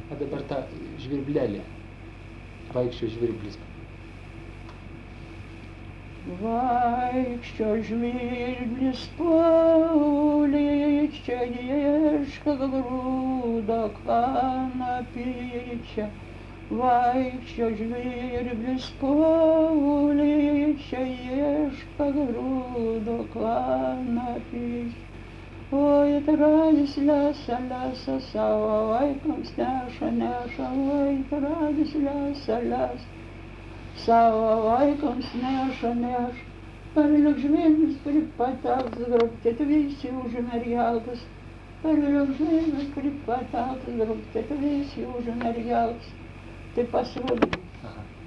O dabar ta žvirblelė. Vaikščio žvirblis. Vaikščio žvirblis pauličia, ieška grūdo kanapyčia. Vaikščio žvirblis pauličia, ieška grūdo kanapyčia. Oi, atradęs lesą, lesą savo vaikams neša, neša, oi, atradęs lesą, lesą savo vaikams neša, neša. Parvilk žvirblis, pripatautas, grobkit visi užmergeltas. Parvilk žvirblis, pripatautas, grobkit visi užmergeltas. Tai pasirodo. Aha.